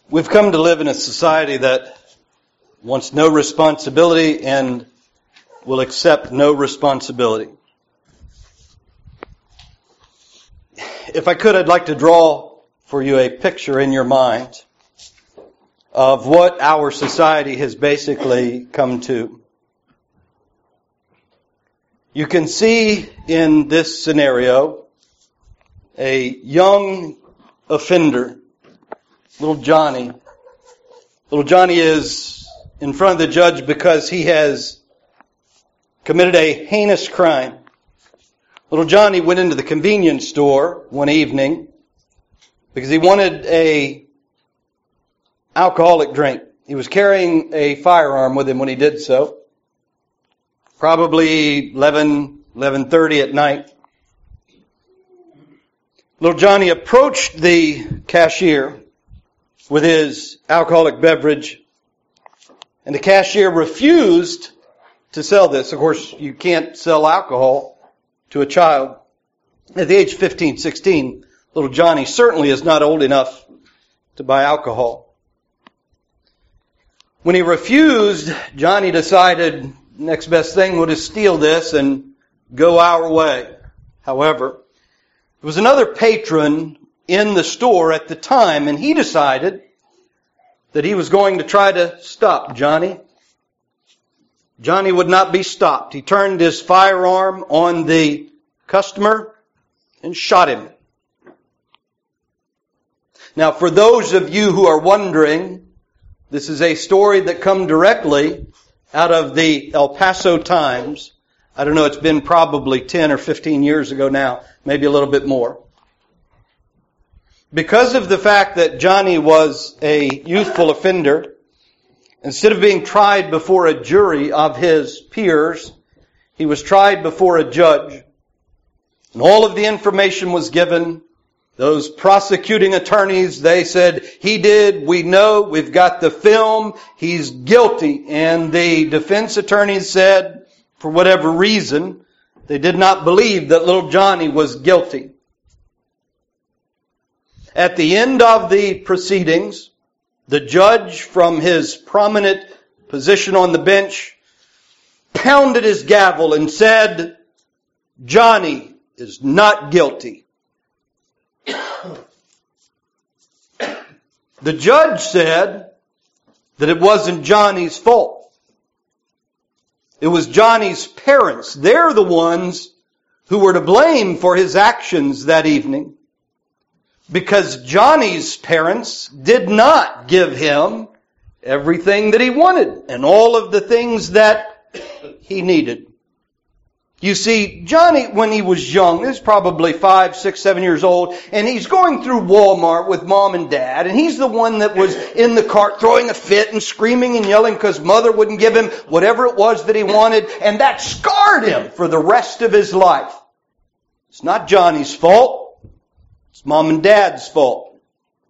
We've come to live in a society that wants no responsibility and will accept no responsibility. If I could, I'd like to draw for you a picture in your mind of what our society has basically come to. You can see in this scenario a young offender, little Johnny. Little Johnny is in front of the judge because he has committed a heinous crime. Little Johnny went into the convenience store one evening because he wanted a alcoholic drink. He was carrying a firearm with him when he did so. Probably 11:30 at night. Little Johnny approached the cashier with his alcoholic beverage, and the cashier refused to sell this. Of course, you can't sell alcohol to a child. At the age of 15, 16, little Johnny certainly is not old enough to buy alcohol. When he refused, Johnny decided next best thing would is steal this and go our way. However, there was another patron in the store at the time, and he decided that he was going to try to stop Johnny. Johnny would not be stopped. He turned his firearm on the customer and shot him. Now, for those of you who are wondering, this is a story that comes directly out of the El Paso Times. I don't know, it's been probably 10 or 15 years ago now, maybe a little bit more. Because of the fact that Johnny was a youthful offender, instead of being tried before a jury of his peers, he was tried before a judge. And all of the information was given. Those prosecuting attorneys, they said, he did, we know, we've got the film, he's guilty. And the defense attorneys said, for whatever reason, they did not believe that little Johnny was guilty. At the end of the proceedings, the judge, from his prominent position on the bench, pounded his gavel and said, Johnny is not guilty. The judge said that it wasn't Johnny's fault. It was Johnny's parents. They're the ones who were to blame for his actions that evening, because Johnny's parents did not give him everything that he wanted and all of the things that he needed. You see, Johnny, when he was young, he was probably 5, 6, 7 years old, and he's going through Walmart with mom and dad, and he's the one that was in the cart throwing a fit and screaming and yelling because mother wouldn't give him whatever it was that he wanted, and that scarred him for the rest of his life. It's not Johnny's fault. It's mom and dad's fault.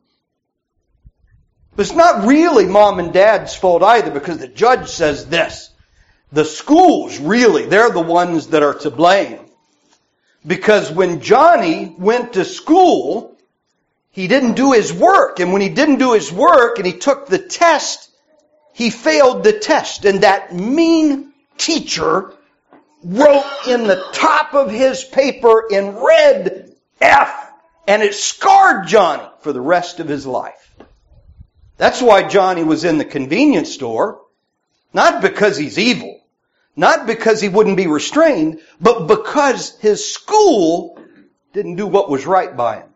But it's not really mom and dad's fault either, because the judge says this. The schools, really, they're the ones that are to blame. Because when Johnny went to school, he didn't do his work. And when he didn't do his work and he took the test, he failed the test. And that mean teacher wrote in the top of his paper in red, F. And it scarred Johnny for the rest of his life. That's why Johnny was in the convenience store. Not because he's evil. Not because he wouldn't be restrained, but because his school didn't do what was right by him.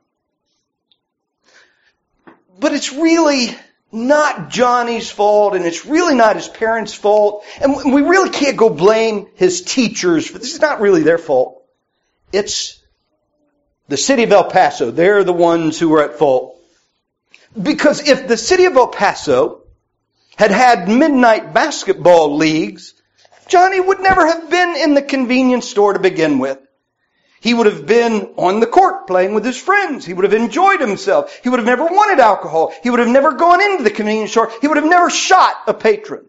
But it's really not Johnny's fault, and it's really not his parents' fault. And we really can't go blame his teachers. This is not really their fault. It's the city of El Paso. They're the ones who are at fault. Because if the city of El Paso had had midnight basketball leagues, Johnny would never have been in the convenience store to begin with. He would have been on the court playing with his friends. He would have enjoyed himself. He would have never wanted alcohol. He would have never gone into the convenience store. He would have never shot a patron.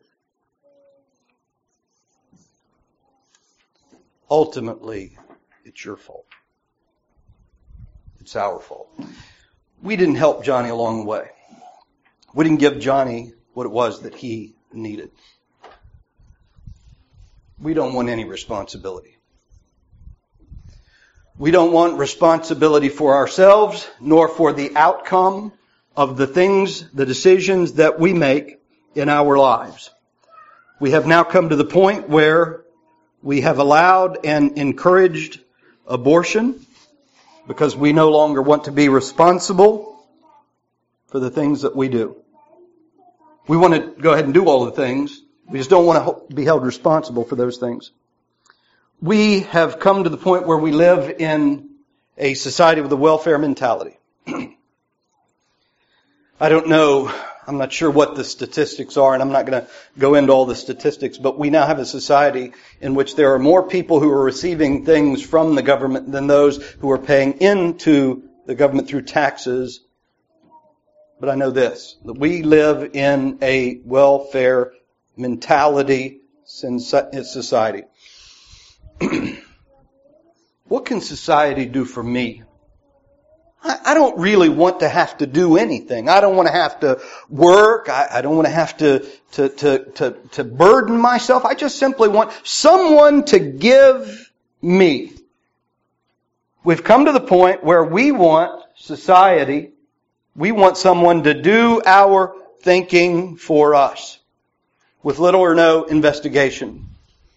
Ultimately, it's your fault. It's our fault. We didn't help Johnny along the way. We didn't give Johnny what it was that he needed. We don't want any responsibility. We don't want responsibility for ourselves, nor for the outcome of the things, the decisions that we make in our lives. We have now come to the point where we have allowed and encouraged abortion because we no longer want to be responsible for the things that we do. We want to go ahead and do all the things. We just don't want to be held responsible for those things. We have come to the point where we live in a society with a welfare mentality. I don't know, I'm not sure what the statistics are, and I'm not going to go into all the statistics, but we now have a society in which there are more people who are receiving things from the government than those who are paying into the government through taxes. But I know this, that we live in a welfare mentality in society. What can society do for me? I don't really want to have to do anything. I don't want to have to work. I don't want to have to burden myself. I just simply want someone to give me. We've come to the point where we want society, we want someone to do our thinking for us with little or no investigation.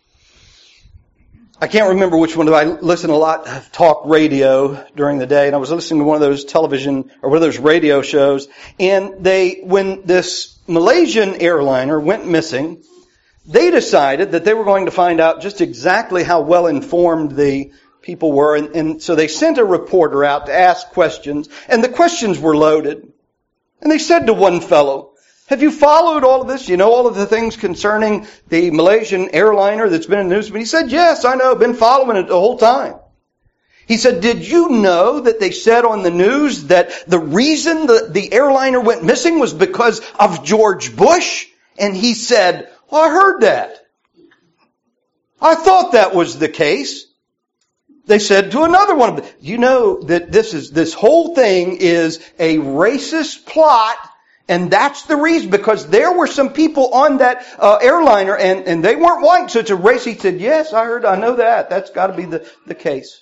I can't remember which one. I listen to a lot of talk radio during the day, and I was listening to one of those television or one of those radio shows, and when this Malaysian airliner went missing, they decided that they were going to find out just exactly how well informed the people were, and so they sent a reporter out to ask questions, and the questions were loaded. And they said to one fellow, "Have you followed all of this? You know all of the things concerning the Malaysian airliner that's been in the news?" But he said, "Yes, I know. I've been following it the whole time." He said, "Did you know that they said on the news that the reason the airliner went missing was because of George Bush?" And he said, "Well, I heard that. I thought that was the case." They said to another one of them, "You know that this whole thing is a racist plot, and that's the reason, because there were some people on that airliner, and they weren't white, so it's a race." He said, "Yes, I know that. That's got to be the case."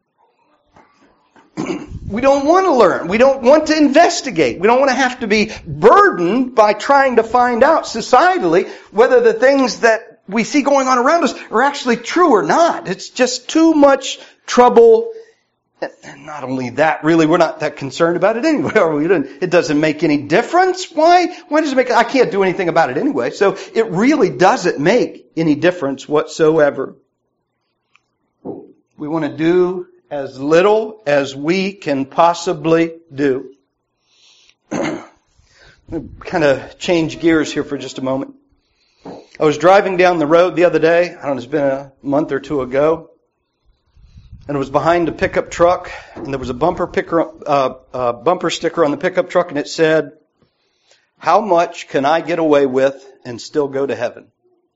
We don't want to learn. We don't want to investigate. We don't want to have to be burdened by trying to find out societally whether the things that we see going on around us are actually true or not. It's just too much trouble. And not only that, really, we're not that concerned about it anyway, are we? It doesn't make any difference. Why does it make? I can't do anything about it anyway. So it really doesn't make any difference whatsoever. We want to do as little as we can possibly do. Kind of change gears here for just a moment. I was driving down the road the other day. I don't know, it's been a month or two ago. And it was behind a pickup truck, and there was a bumper sticker on the pickup truck, and it said, "How much can I get away with and still go to heaven?"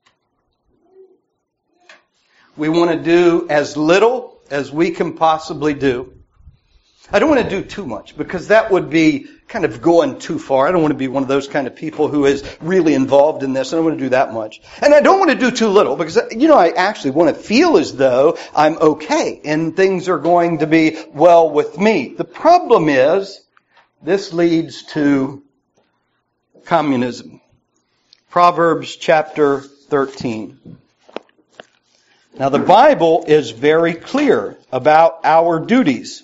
We want to do as little as we can possibly do. I don't want to do too much, because that would be kind of going too far. I don't want to be one of those kind of people who is really involved in this. I don't want to do that much. And I don't want to do too little, because, I actually want to feel as though I'm okay and things are going to be well with me. The problem is, this leads to communism. Proverbs chapter 13. Now, the Bible is very clear about our duties.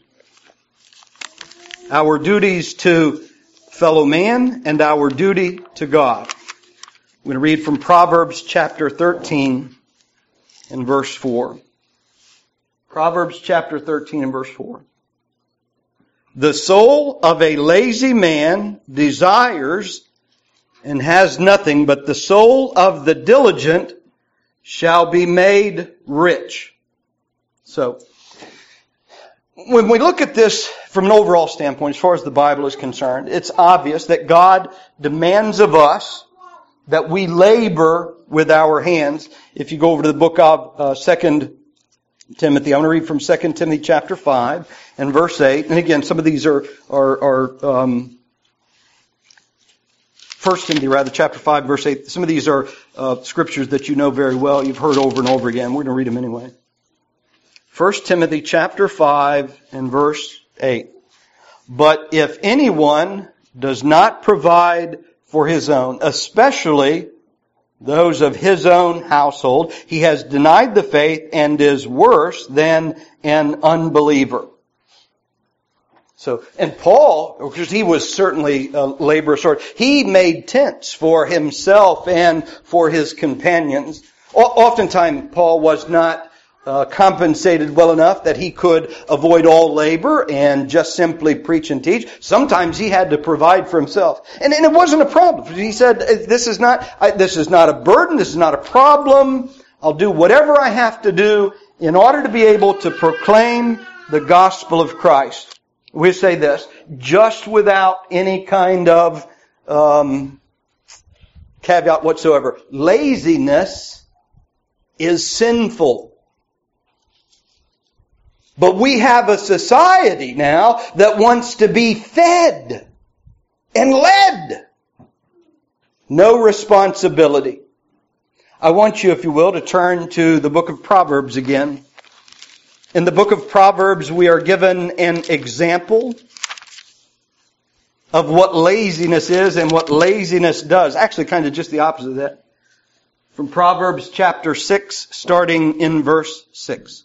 Our duties to fellow man and our duty to God. I'm going to read from Proverbs chapter 13 and verse 4. Proverbs chapter 13 and verse 4. "The soul of a lazy man desires and has nothing, but the soul of the diligent shall be made rich." So, when we look at this from an overall standpoint, as far as the Bible is concerned, it's obvious that God demands of us that we labor with our hands. If you go over to the book of 2 Timothy, I'm going to read from 2 Timothy chapter 5 and verse 8. And again, some of these are 1 Timothy, chapter 5, verse 8. Some of these are scriptures that you know very well. You've heard over and over again. We're going to read them anyway. 1 Timothy, chapter 5, and verse 8. But if anyone does not provide for his own, especially those of his own household, he has denied the faith and is worse than an unbeliever. So, and Paul, because he was certainly a laborer's sort, he made tents for himself and for his companions. Oftentimes, Paul was not compensated well enough that he could avoid all labor and just simply preach and teach. Sometimes he had to provide for himself. And it wasn't a problem. He said, this is not a burden, this is not a problem. I'll do whatever I have to do in order to be able to proclaim the gospel of Christ. We say this, just without any kind of caveat whatsoever. Laziness is sinful. But we have a society now that wants to be fed and led. No responsibility. I want you, if you will, to turn to the book of Proverbs again. In the book of Proverbs, we are given an example of what laziness is and what laziness does. Actually, kind of just the opposite of that. From Proverbs chapter 6, starting in verse 6.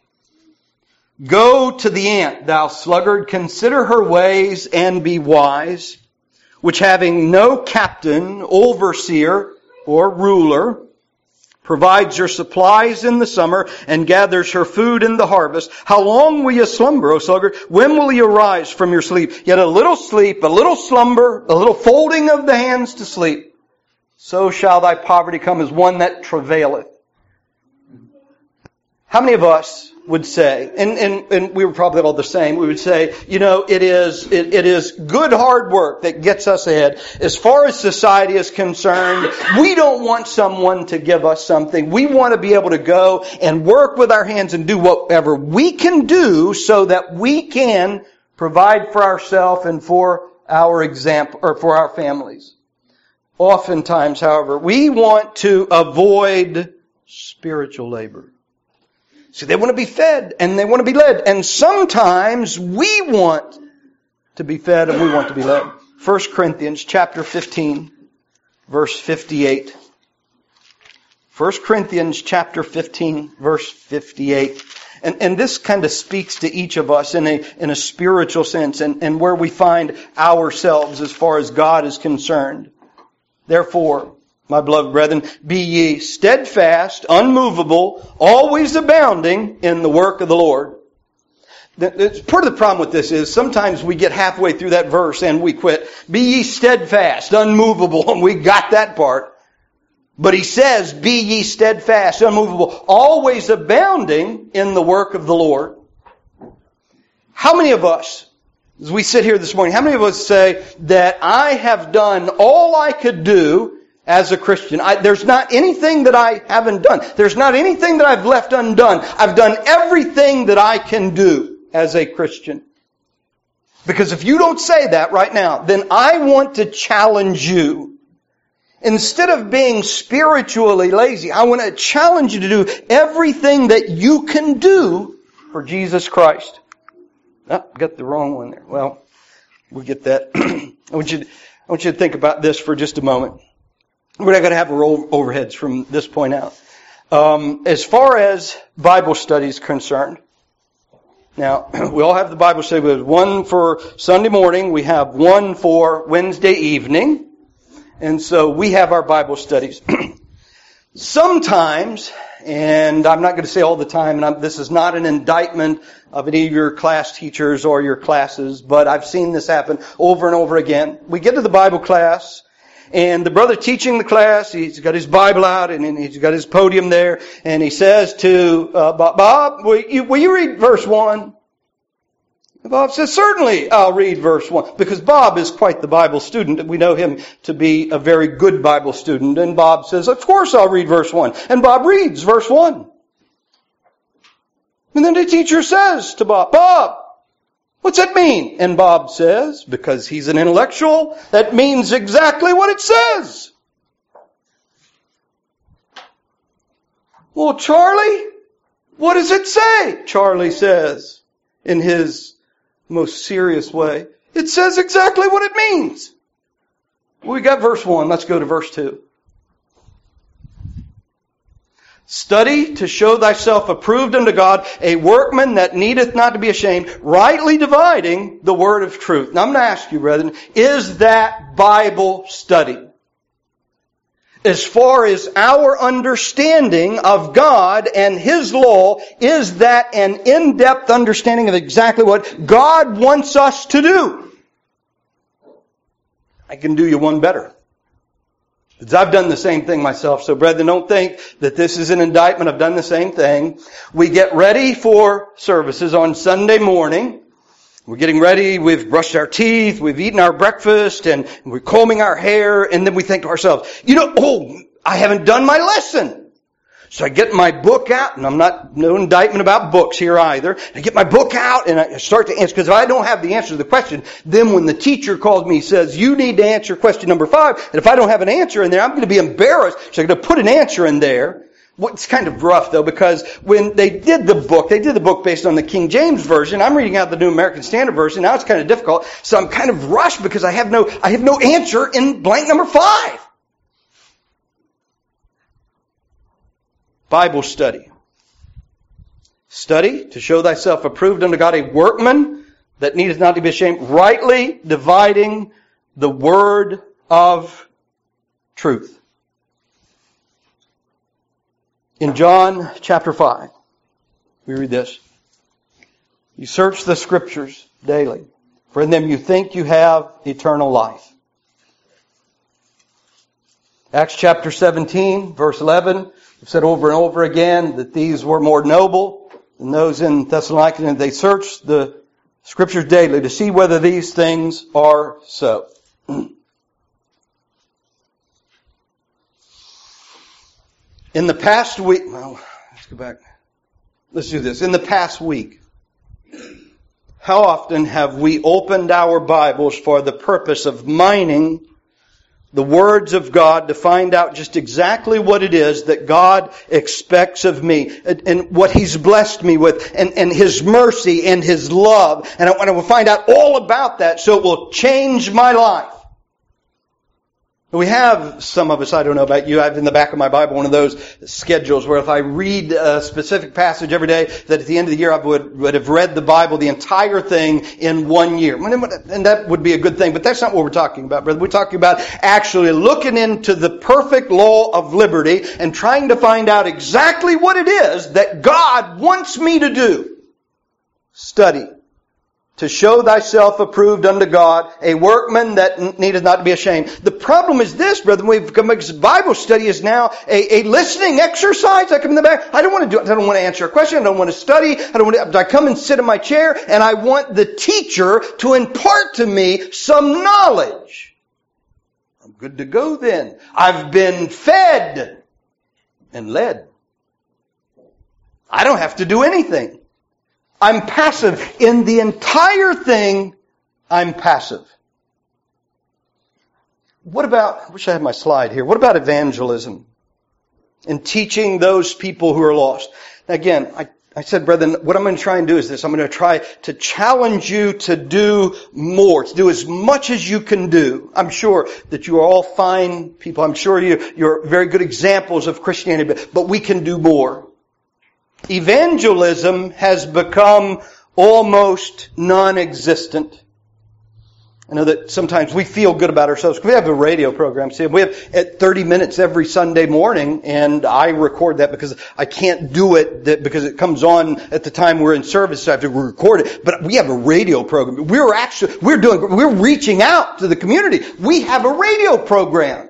Go to the ant, thou sluggard, consider her ways and be wise, which having no captain, overseer, or ruler, provides her supplies in the summer and gathers her food in the harvest. How long will you slumber, O sluggard? When will you arise from your sleep? Yet a little sleep, a little slumber, a little folding of the hands to sleep. So shall thy poverty come as one that travaileth. How many of us would say, and we were probably all the same, we would say, it is good hard work that gets us ahead. As far as society is concerned, we don't want someone to give us something. We want to be able to go and work with our hands and do whatever we can do so that we can provide for ourselves and for our example, or for our families. Oftentimes, however, we want to avoid spiritual labor. See, they want to be fed and they want to be led. And sometimes we want to be fed and we want to be led. 1 Corinthians chapter 15, verse 58. 1 Corinthians chapter 15, verse 58. And this kind of speaks to each of us in a spiritual sense and where we find ourselves as far as God is concerned. Therefore, my beloved brethren, be ye steadfast, unmovable, always abounding in the work of the Lord. Part of the problem with this is sometimes we get halfway through that verse and we quit. Be ye steadfast, unmovable, and we got that part. But he says, be ye steadfast, unmovable, always abounding in the work of the Lord. How many of us, as we sit here this morning, how many of us say that I have done all I could do as a Christian? There's not anything that I haven't done. There's not anything that I've left undone. I've done everything that I can do as a Christian. Because if you don't say that right now, then I want to challenge you. Instead of being spiritually lazy, I want to challenge you to do everything that you can do for Jesus Christ. Oh, got the wrong one there. Well, we'll get that. I want you to think about this for just a moment. We're not going to have overheads from this point out. As far as Bible study is concerned, now, we all have the Bible study. We have one for Sunday morning. We have one for Wednesday evening. And so we have our Bible studies. Sometimes, and I'm not going to say all the time, and this is not an indictment of any of your class teachers or your classes, but I've seen this happen over and over again. We get to the Bible class, and the brother teaching the class, he's got his Bible out and he's got his podium there, and he says to Bob, will you read verse 1? And Bob says, certainly I'll read verse 1. Because Bob is quite the Bible student. We know him to be a very good Bible student. And Bob says, of course I'll read verse 1. And Bob reads verse 1. And then the teacher says to Bob, What's that mean? And Bob says, because he's an intellectual, that means exactly what it says. Well, Charlie, what does it say? Charlie says in his most serious way. It says exactly what it means. We got verse 1. Let's go to verse 2. Study to show thyself approved unto God, a workman that needeth not to be ashamed, rightly dividing the word of truth. Now I'm going to ask you, brethren, is that Bible study? As far as our understanding of God and His law, is that an in-depth understanding of exactly what God wants us to do? I can do you one better. Because I've done the same thing myself. So brethren, don't think that this is an indictment. I've done the same thing. We get ready for services on Sunday morning. We're getting ready, we've brushed our teeth, we've eaten our breakfast, and we're combing our hair, and then we think to ourselves, I haven't done my lesson. So I get my book out, and I'm no indictment about books here either. I get my book out, and I start to answer, because if I don't have the answer to the question, then when the teacher calls me, says, you need to answer question number 5, and if I don't have an answer in there, I'm going to be embarrassed, so I'm going to put an answer in there. Well, it's kind of rough though, because when they did the book based on the King James Version. I'm reading out the New American Standard Version. Now it's kind of difficult. So I'm kind of rushed because I have no answer in blank number 5. Bible study. Study to show thyself approved unto God, a workman that needeth not to be ashamed, rightly dividing the word of truth. In John chapter 5, we read this. You search the Scriptures daily, for in them you think you have eternal life. Acts chapter 17, verse 11, we've said over and over again that these were more noble than those in Thessalonica, and they searched the Scriptures daily to see whether these things are so. In the past week, let's go back. Let's do this. In the past week, how often have we opened our Bibles for the purpose of mining the words of God to find out just exactly what it is that God expects of me and what He's blessed me with and His mercy and His love. And I want to find out all about that so it will change my life. We have, some of us, I don't know about you, I have in the back of my Bible one of those schedules where if I read a specific passage every day, that at the end of the year I would have read the Bible, the entire thing, in 1 year. And that would be a good thing, but that's not what we're talking about, brother. We're talking about actually looking into the perfect law of liberty and trying to find out exactly what it is that God wants me to do. Study. To show thyself approved unto God, a workman that needeth not to be ashamed. The problem is this, brother. Bible study is now a listening exercise. I come in the back. I don't want to do it. I don't want to answer a question. I don't want to study. I come and sit in my chair, and I want the teacher to impart to me some knowledge. I'm good to go then. I've been fed and led. I don't have to do anything. I'm passive. In the entire thing, I'm passive. What about, I wish I had my slide here. What about evangelism and teaching those people who are lost? Again, I said, brethren, what I'm going to try and do is this. I'm going to try to challenge you to do more, to do as much as you can do. I'm sure that you are all fine people. I'm sure you're very good examples of Christianity, but we can do more. Evangelism has become almost non-existent. I know that sometimes we feel good about ourselves. We have a radio program. See, we have at 30 minutes every Sunday morning, and I record that because I can't do it because it comes on at the time we're in service, so I have to record it. But we have a radio program. We're reaching out to the community. We have a radio program.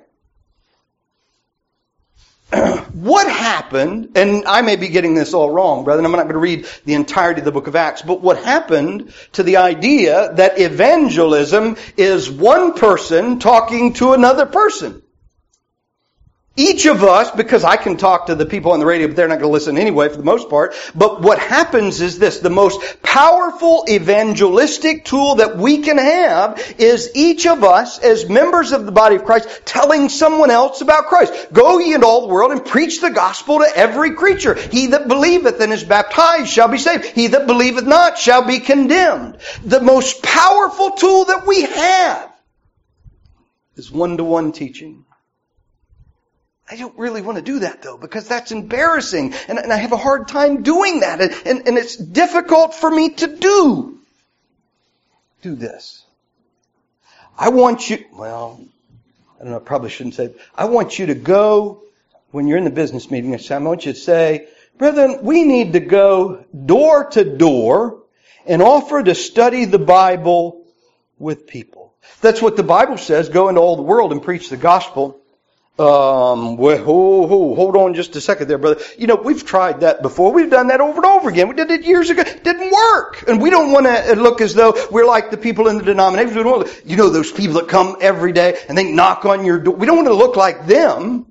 What happened, and I may be getting this all wrong, brother, and I'm not going to read the entirety of the book of Acts, but what happened to the idea that evangelism is one person talking to another person? Each of us, because I can talk to the people on the radio, but they're not going to listen anyway for the most part. But what happens is this: the most powerful evangelistic tool that we can have is each of us as members of the body of Christ telling someone else about Christ. Go ye into all the world and preach the gospel to every creature. He that believeth and is baptized shall be saved. He that believeth not shall be condemned. The most powerful tool that we have is one-to-one teaching. I don't really want to do that though, because that's embarrassing. And I have a hard time doing that. And it's difficult for me to do. Do this. I want you, well, I don't know, I probably shouldn't say, I want you to go, when you're in the business meeting next time, I want you to say, brethren, we need to go door to door and offer to study the Bible with people. That's what the Bible says, go into all the world and preach the gospel. Hold on just a second there, brother. You know, we've tried that before. We've done that over and over again. We did it years ago. It didn't work. And we don't want to look as though we're like the people in the denominations. We don't want to, you know, those people that come every day and they knock on your door. We don't want to look like them.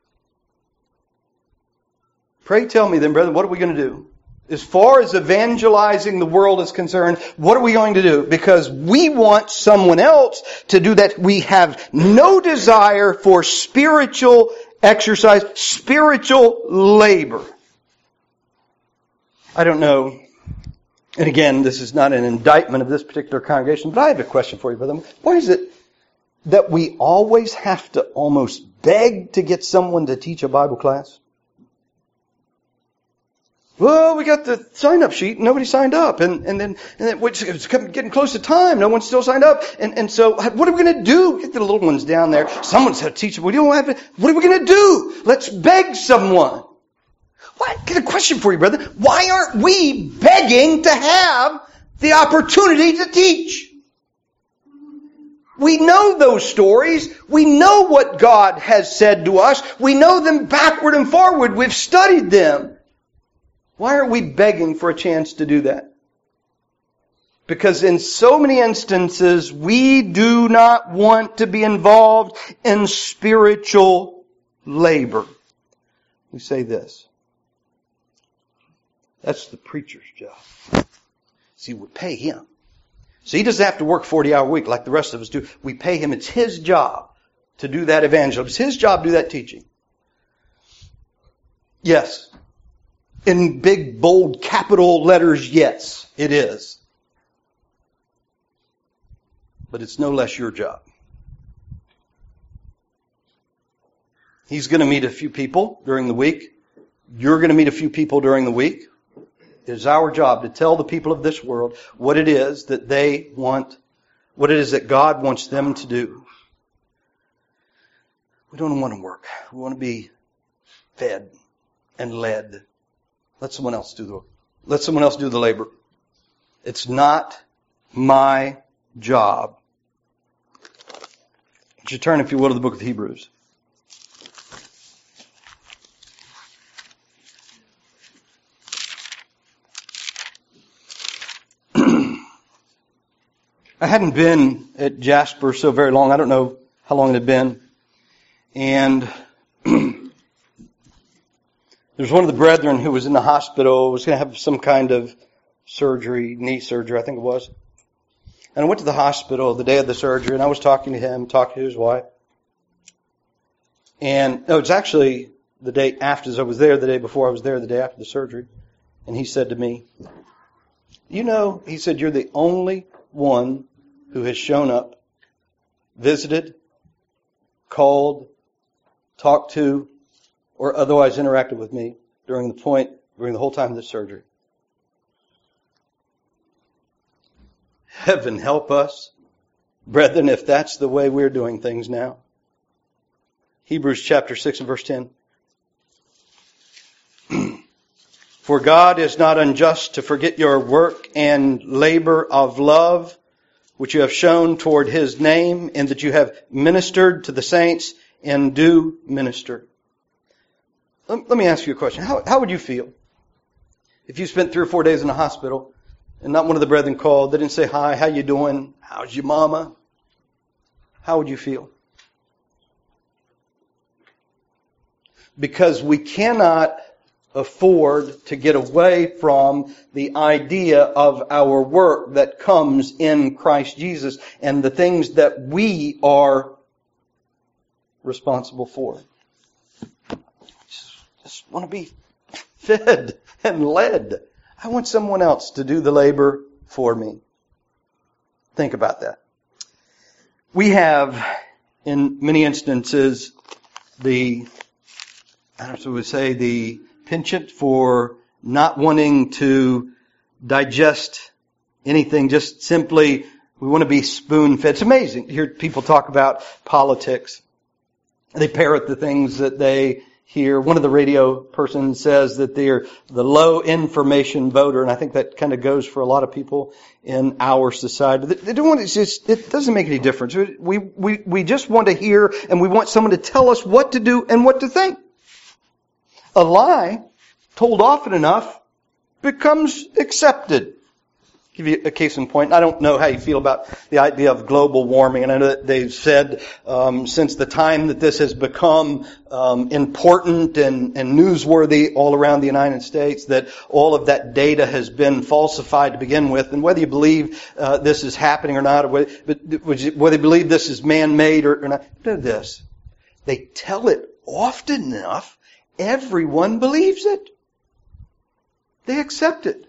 Pray tell me then, brother, what are we going to do? As far as evangelizing the world is concerned, what are we going to do? Because we want someone else to do that. We have no desire for spiritual exercise, spiritual labor. I don't know. And again, this is not an indictment of this particular congregation, but I have a question for you, brother. Why is it that we always have to almost beg to get someone to teach a Bible class? Well, we got the sign-up sheet. Nobody signed up. And then it's getting close to time. No one still signed up. And so what are we going to do? Get the little ones down there. Someone's had to teach them. What are we going to do? Let's beg someone. I got a question for you, brother. Why aren't we begging to have the opportunity to teach? We know those stories. We know what God has said to us. We know them backward and forward. We've studied them. Why are we begging for a chance to do that? Because in so many instances, we do not want to be involved in spiritual labor. We say this. That's the preacher's job. See, we pay him. So he doesn't have to work 40-hour week like the rest of us do. We pay him. It's his job to do that evangelism. It's his job to do that teaching. Yes. In big, bold, capital letters, yes, it is. But it's no less your job. He's going to meet a few people during the week. You're going to meet a few people during the week. It is our job to tell the people of this world what it is that they want, what it is that God wants them to do. We don't want to work. We want to be fed and led. Let someone else do the labor. It's not my job. Would you turn, if you will, to the book of Hebrews? I hadn't been at Jasper so very long. I don't know how long it had been. And there's one of the brethren who was in the hospital, was going to have some kind of surgery, knee surgery, I think it was. And I went to the hospital the day of the surgery, and I was talking to him, talking to his wife. And no, it's actually the day after. I was there the day before. I was there the day after the surgery. And he said to me, you know, he said, you're the only one who has shown up, visited, called, talked to, or otherwise interacted with me during the whole time of the surgery. Heaven help us, brethren, if that's the way we're doing things now. Hebrews chapter 6 and verse 10. For God is not unjust to forget your work and labor of love, which you have shown toward His name, and that you have ministered to the saints and do minister. Let me ask you a question. How would you feel if you spent 3 or 4 days in the hospital and not one of the brethren called? They didn't say, hi, how you doing? How's your mama? How would you feel? because we cannot afford to get away from the idea of our work that comes in Christ Jesus and the things that we are responsible for. Just want to be fed and led. I want someone else to do the labor for me. Think about that. We have, in many instances, the penchant for not wanting to digest anything, just simply we want to be spoon-fed. It's amazing to hear people talk about politics. They parrot the things that they hear. One of the radio persons says that they're the low information voter, and I think that kind of goes for a lot of people in our society. They don't want it doesn't make any difference. We just want to hear, and we want someone to tell us what to do and what to think. A lie told often enough becomes accepted. Give you a case in point. I don't know how you feel about the idea of global warming, and I know that they've said since the time that this has become important and newsworthy all around the United States, that all of that data has been falsified to begin with. And whether you believe this is happening or not, or whether you believe this is man-made or not, do this. They tell it often enough, everyone believes it. They accept it.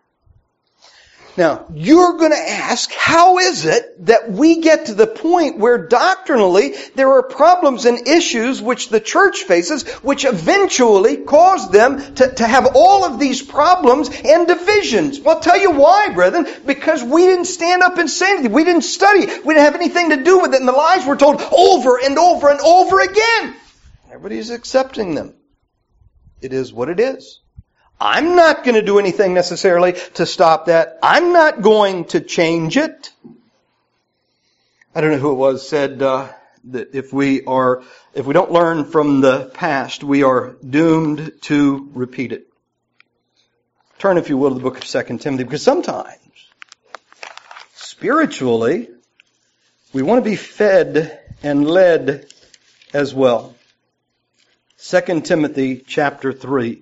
Now, you're going to ask, how is it that we get to the point where doctrinally there are problems and issues which the church faces, which eventually cause them to have all of these problems and divisions? Well, I'll tell you why, brethren. Because we didn't stand up and say anything. We didn't study. We didn't have anything to do with it. And the lies were told over and over and over again. Everybody's accepting them. It is what it is. I'm not going to do anything necessarily to stop that. I'm not going to change it. I don't know who it was said that if we don't learn from the past, we are doomed to repeat it. Turn, if you will, to the book of 2 Timothy, because sometimes, spiritually, we want to be fed and led as well. 2 Timothy chapter 3.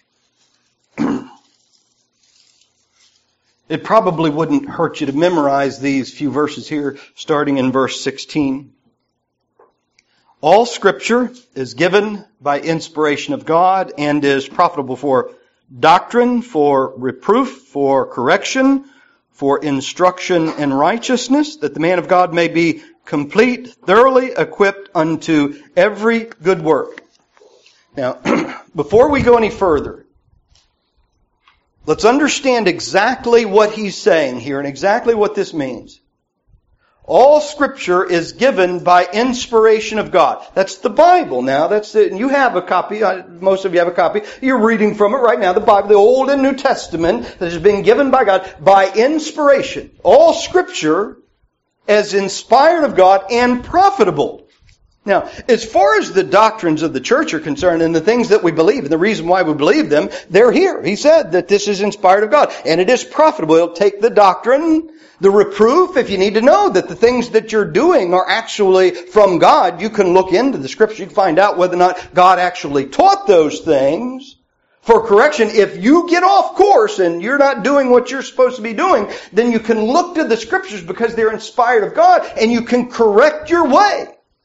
It probably wouldn't hurt you to memorize these few verses here, starting in verse 16. All Scripture is given by inspiration of God and is profitable for doctrine, for reproof, for correction, for instruction in righteousness, that the man of God may be complete, thoroughly equipped unto every good work. Now, before we go any further, let's understand exactly what he's saying here and exactly what this means. All Scripture is given by inspiration of God. That's the Bible now. That's it. And you have a copy. Most of you have a copy. You're reading from it right now. The Bible, the Old and New Testament that has been given by God by inspiration. All Scripture as inspired of God and profitable. Now, as far as the doctrines of the church are concerned and the things that we believe and the reason why we believe them, they're here. He said that this is inspired of God and it is profitable. It'll take the doctrine, the reproof. If you need to know that the things that you're doing are actually from God, you can look into the Scripture. You can find out whether or not God actually taught those things. For correction, if you get off course and you're not doing what you're supposed to be doing, then you can look to the Scriptures because they're inspired of God and you can correct your way.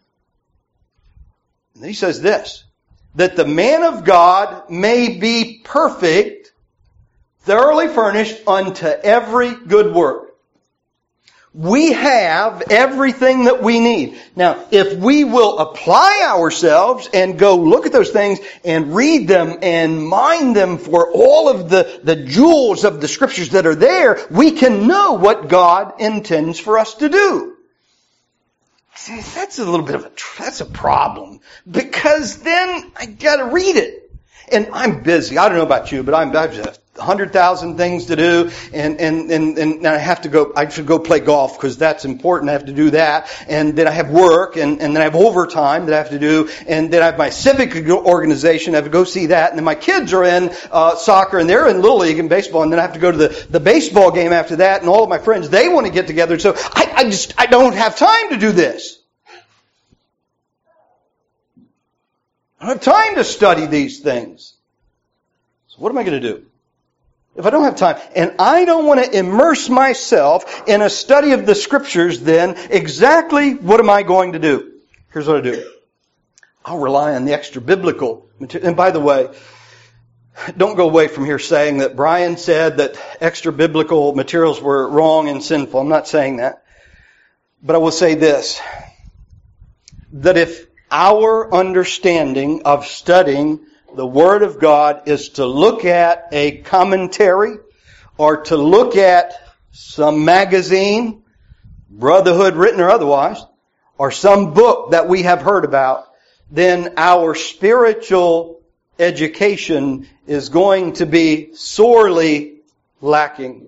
And then he says this, that the man of God may be perfect, thoroughly furnished unto every good work. We have everything that we need. Now, if we will apply ourselves and go look at those things and read them and mine them for all of the jewels of the Scriptures that are there, we can know what God intends for us to do. See, that's a little bit of that's a problem. Because then I gotta read it. And I'm busy. I don't know about you, but I've just 100,000 things to do, and I should go play golf because that's important. I have to do that, and then I have work, and then I have overtime that I have to do, and then I have my civic organization. I have to go see that, and then my kids are in soccer, and they're in Little League and baseball, and then I have to go to the baseball game after that, and all of my friends, they want to get together, so I don't have time to do this. I don't have time to study these things. So what am I going to do? If I don't have time, and I don't want to immerse myself in a study of the Scriptures, then exactly what am I going to do? Here's what I do. I'll rely on the extra biblical material. And by the way, don't go away from here saying that Brian said that extra biblical materials were wrong and sinful. I'm not saying that. But I will say this, that if our understanding of studying the Word of God is to look at a commentary or to look at some magazine, Brotherhood written or otherwise, or some book that we have heard about, then our spiritual education is going to be sorely lacking.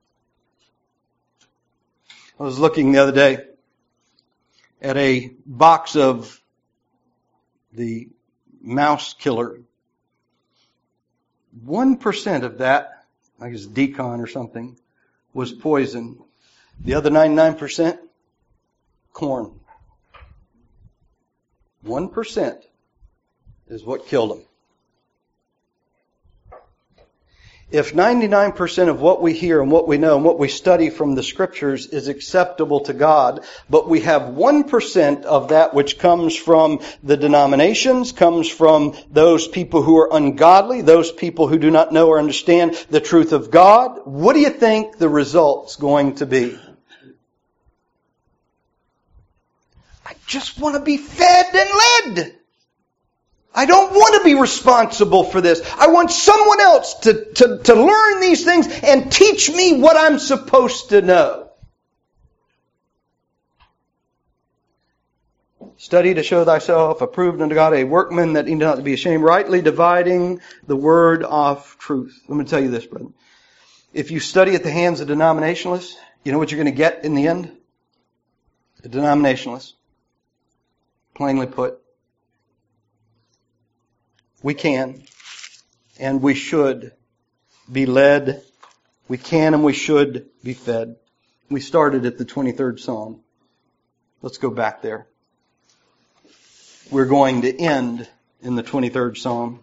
I was looking the other day at a box of the mouse killer. 1% of that, I guess Decon or something, was poison. The other 99%, corn. 1% is what killed him. If 99% of what we hear and what we know and what we study from the Scriptures is acceptable to God, but we have 1% of that which comes from the denominations, comes from those people who are ungodly, those people who do not know or understand the truth of God, what do you think the result's going to be? I just want to be fed and led. I don't want to be responsible for this. I want someone else to learn these things and teach me what I'm supposed to know. Study to show thyself approved unto God, a workman that need not to be ashamed, rightly dividing the word of truth. I'm going to tell you this, brother. If you study at the hands of denominationalists, you know what you're going to get in the end? A denominationalist. Plainly put. We can and we should be led. We can and we should be fed. We started at the 23rd Psalm. Let's go back there. We're going to end in the 23rd Psalm.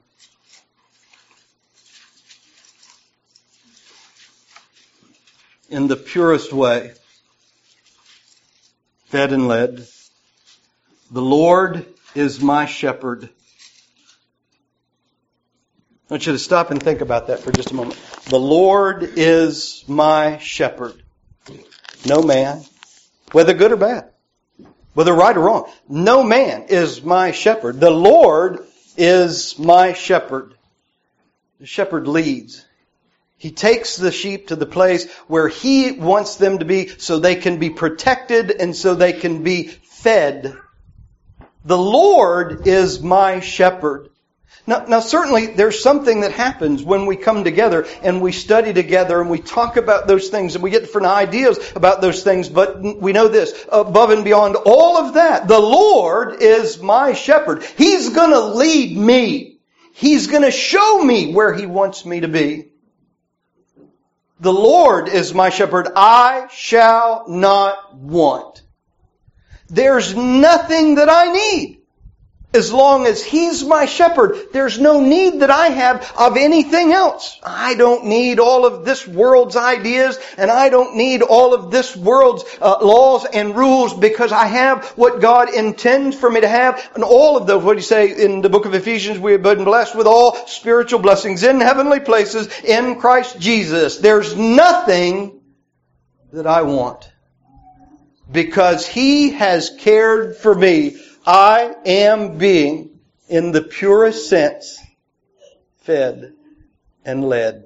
In the purest way, fed and led. The Lord is my shepherd. I want you to stop and think about that for just a moment. The Lord is my shepherd. No man, whether good or bad, whether right or wrong, no man is my shepherd. The Lord is my shepherd. The shepherd leads. He takes the sheep to the place where He wants them to be so they can be protected and so they can be fed. The Lord is my shepherd. Now, certainly there's something that happens when we come together and we study together and we talk about those things and we get different ideas about those things, but we know this, above and beyond all of that, the Lord is my shepherd. He's going to lead me. He's going to show me where He wants me to be. The Lord is my shepherd. I shall not want. There's nothing that I need. As long as He's my shepherd, there's no need that I have of anything else. I don't need all of this world's ideas, and I don't need all of this world's laws and rules, because I have what God intends for me to have. And all of those, what do you say in the book of Ephesians, we have been blessed with all spiritual blessings in heavenly places in Christ Jesus. There's nothing that I want, because He has cared for me. I am being, in the purest sense, fed and led.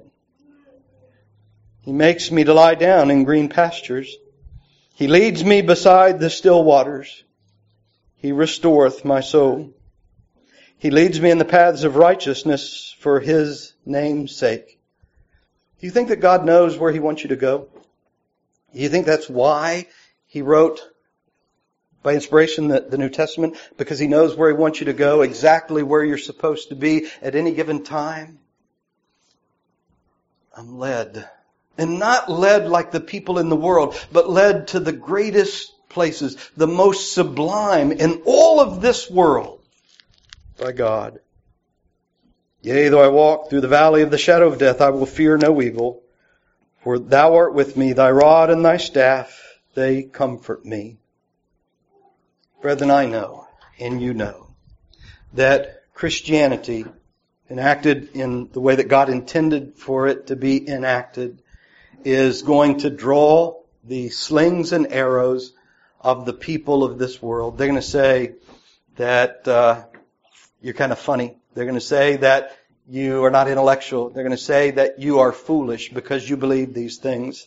He makes me to lie down in green pastures. He leads me beside the still waters. He restoreth my soul. He leads me in the paths of righteousness for His name's sake. Do you think that God knows where He wants you to go? Do you think that's why He wrote by inspiration the New Testament? Because He knows where He wants you to go, exactly where you're supposed to be at any given time? I'm led. And not led like the people in the world, but led to the greatest places, the most sublime in all of this world. by God. Yea, though I walk through the valley of the shadow of death, I will fear no evil. For thou art with me, thy rod and thy staff, they comfort me. Brethren, I know, and you know, that Christianity, enacted in the way that God intended for it to be enacted, is going to draw the slings and arrows of the people of this world. They're going to say that you're kind of funny. They're going to say that you are not intellectual. They're going to say that you are foolish because you believe these things.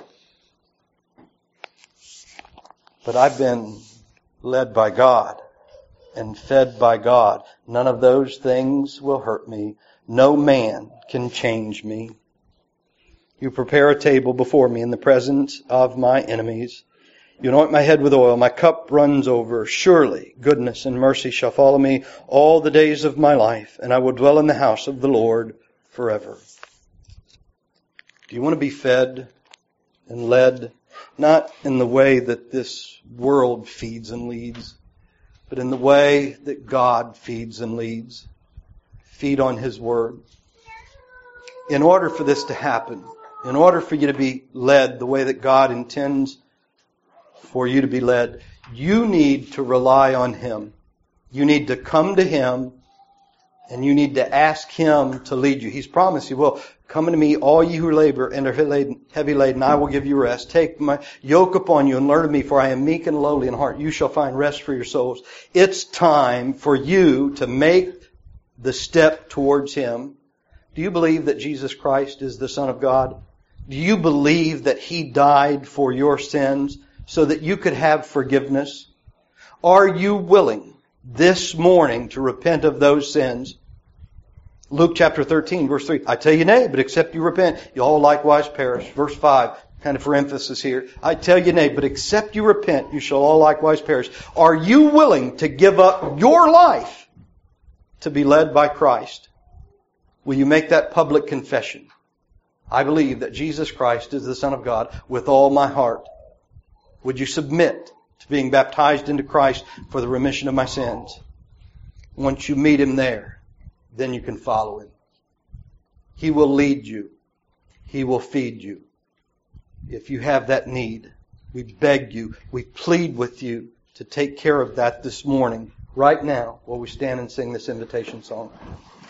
But I've been led by God and fed by God. None of those things will hurt me. No man can change me. You prepare a table before me in the presence of my enemies. You anoint my head with oil. My cup runs over. Surely goodness and mercy shall follow me all the days of my life, and I will dwell in the house of the Lord forever. Do you want to be fed and led? Not in the way that this world feeds and leads, but in the way that God feeds and leads. Feed on His Word. In order for this to happen, in order for you to be led the way that God intends for you to be led, you need to rely on Him. You need to come to Him and you need to ask Him to lead you. He's promised He will. Come unto me, all you who labor and are heavy laden, I will give you rest. Take my yoke upon you and learn of me, for I am meek and lowly in heart. You shall find rest for your souls. It's time for you to make the step towards Him. Do you believe that Jesus Christ is the Son of God? Do you believe that He died for your sins so that you could have forgiveness? Are you willing this morning to repent of those sins? Luke chapter 13, verse 3. I tell you nay, but except you repent, you all likewise perish. Verse 5, kind of for emphasis here. I tell you nay, but except you repent, you shall all likewise perish. Are you willing to give up your life to be led by Christ? Will you make that public confession? I believe that Jesus Christ is the Son of God with all my heart. Would you submit to being baptized into Christ for the remission of my sins? Once you meet Him there, then you can follow Him. He will lead you. He will feed you. If you have that need, we beg you, we plead with you to take care of that this morning, right now, while we stand and sing this invitation song.